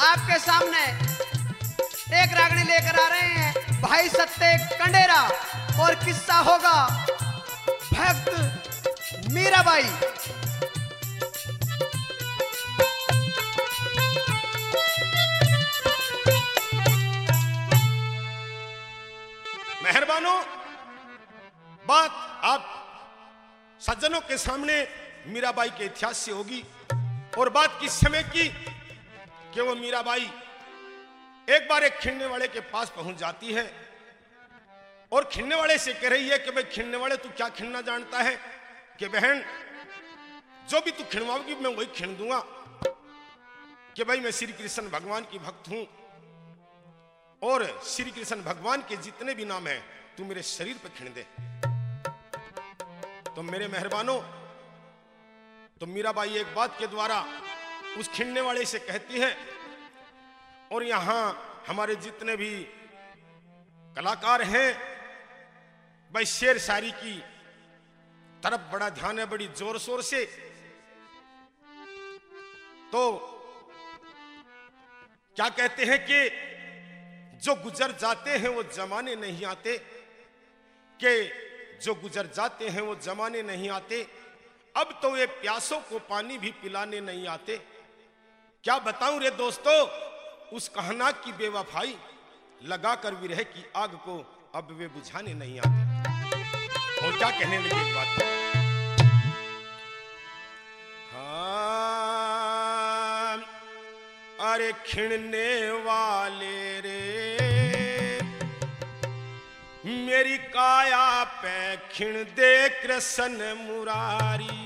आपके सामने एक रागनी लेकर आ रहे हैं भाई सत्ते कंडेरा और किस्सा होगा भक्त मीराबाई। मेहरबानों, बात आप सज्जनों के सामने मीराबाई के इतिहास से होगी और बात किस समय की कि वो मीराबाई एक बार एक खिलने वाले के पास पहुंच जाती है और खिलने वाले से कह रही है कि भाई खिलने वाले तू क्या खिलना जानता है कि बहन जो भी तू खिलवाओगी मैं वही खिल दूंगा, कि भाई मैं श्री कृष्ण भगवान की भक्त हूं और श्री कृष्ण भगवान के जितने भी नाम हैं तू मेरे शरीर पर खिल दे। तो मेरे मेहरबानों, तो मीराबाई एक बात के द्वारा उस खिलने वाले से कहती है, और यहां हमारे जितने भी कलाकार हैं भाई शेर शायरी की तरफ बड़ा ध्यान है, बड़ी जोर शोर से। तो क्या कहते हैं कि जो गुजर जाते हैं वो जमाने नहीं आते, कि जो गुजर जाते हैं वो जमाने नहीं आते, अब तो ये प्यासों को पानी भी पिलाने नहीं आते। क्या बताऊं रे दोस्तों उस कहना की बेवफाई, लगाकर विरह की आग को अब वे बुझाने नहीं आते। और क्या कहने लगे एक बात, हाँ अरे खिलने वाले रे मेरी काया पे खिण दे कृष्ण मुरारी,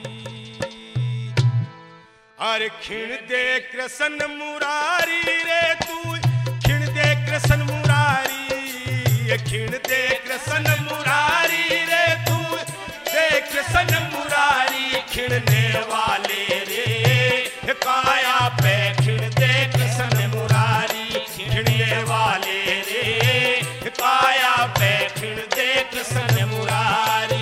अरे खिण दे कृष्ण मुरारी रे तू खिण दे कृष्ण मुरारी, खिण दे कृष्ण मुरारी रे तू दे कृष्ण मुरारी, खिणने वाले रे काया पे खिण दे कृष्ण मुरारी, खिणने वाले रे काया पे खिण दे कृष्ण मुरारी।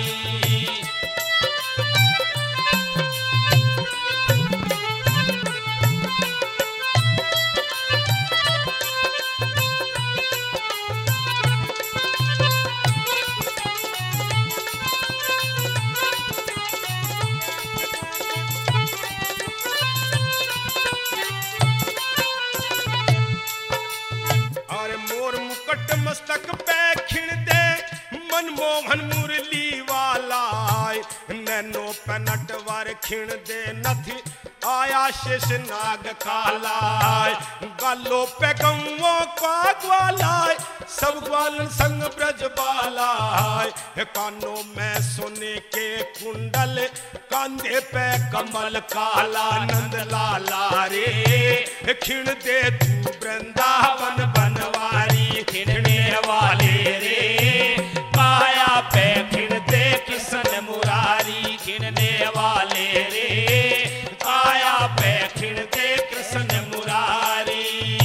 मस्तक पे खिण दे मनमोहन मुरली वाला, नैनो पे नटवर खिण दे नथी आया शेष नाग काला, गालों पे गौओं का ग्वाला सब ग्वालन संग ब्रज बाला, कानों में सोने के कुंडल कांधे पे कमल काला, नंद लाला रे खिण दे तू वृंदावन बनवारी, खिणने वाले रे काया पे खिण दे कृष्ण मुरारी, खिणने वाले रे काया पे खिण दे कृष्ण मुरारी।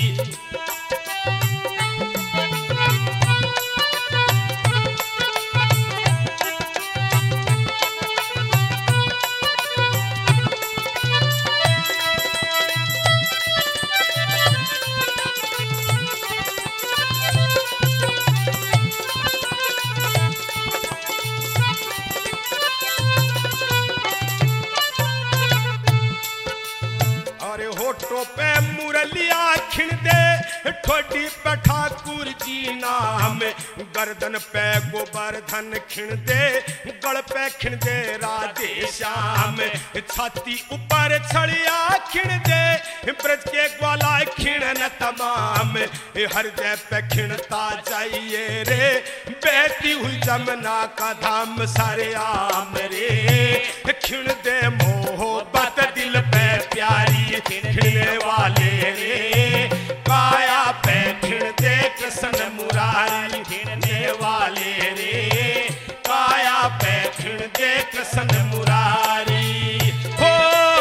पे मुरलिया खिण दे ठोडी पे ठाकुर जी नाम, गर्दन पे गोवर्धन खिण दे गल पे खिण दे राधे श्याम, छाती ऊपर छड़िया खिण दे ब्रज के ग्वाला खिणन तमाम, हृदय पे खिणता जाइए रे बहती हुई जमुना का धाम सारे आम रे, खिण दे मोहब्बत दिल पे प्यारी, खिणने वाले रे काया पे खिण दे कृष्ण मुरारी, खिणने वाले रे काया पे खिण दे कृष्ण मुरारी। हो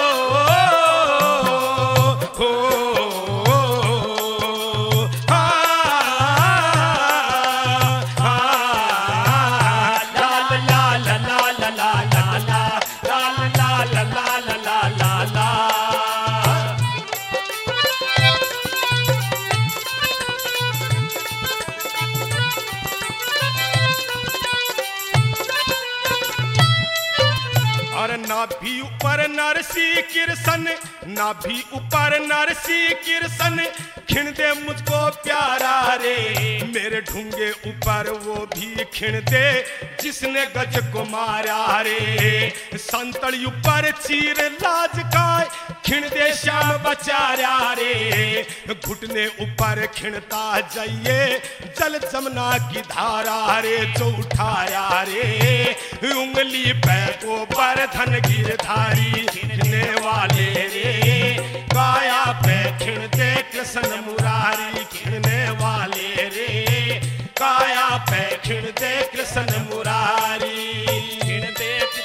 हो हा हा ला ला ला ला ला ला ला ला और नाभि ऊपर नरसी कृष्ण, नाभि ऊपर नरसी कृष्ण, खिण दे मुझको प्यारा रे, मेरे ढूंगे ऊपर वो भी खिण दे जिसने गज को मारा रे, संतल ऊपर चीर लाज का खिण दे श्याम बचारा रे, घुटने ऊपर खिणता जाइए जल जमुना की धारा रे, जो उठाया रे उंगली पे को पर धन गिरधारी, खिणने वाले रे काया पे खिण दे कृष्ण मुरारी, खिणने वाले रे काया पे खिण दे कृष्ण मुरारी, खिण दे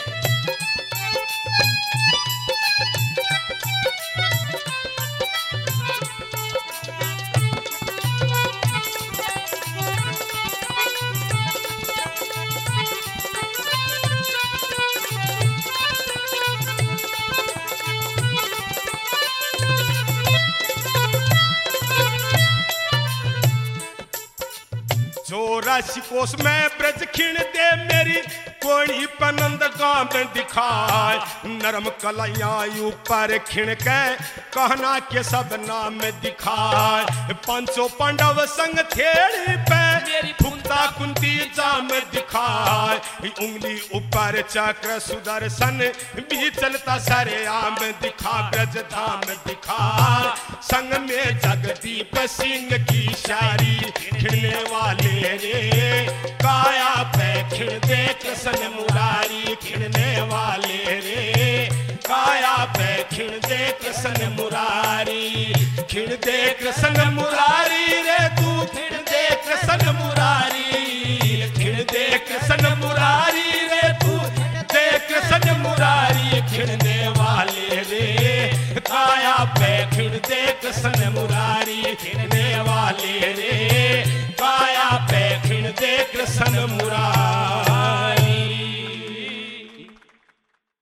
चौरासी कोस में ब्रज खिण दे मेरी कोणी पनंद गाम दिखाए, नरम कलाइयां ऊपर खिण के कहना के सब नाम दिखाए, पांचों पांडव संग थेड़ी पे फुकता कुंती जाम दिखाए, उंगली ऊपर चक्र सुदर्शन भी चलता सरे आम दिखा, ब्रज धाम दिखा संग में जगदीप सिंह की शारी, खिणने वाले रे काया पे खिण दे कृष्ण मुरारी, खिणने वाले रे काया पे खिण दे कृष्ण मुरारी, खिण दे कृष्ण मुरारी रे तू खिण दे कृष्ण मुरारी, खिण दे कृष्ण मुरारी रे तू दे कृष्ण मुरारी, खिणने वाले रे काया पे खिण दे कृष्ण मुरारी, खिणने वाले रे काया पे खिण दे कृष्ण मुरारी।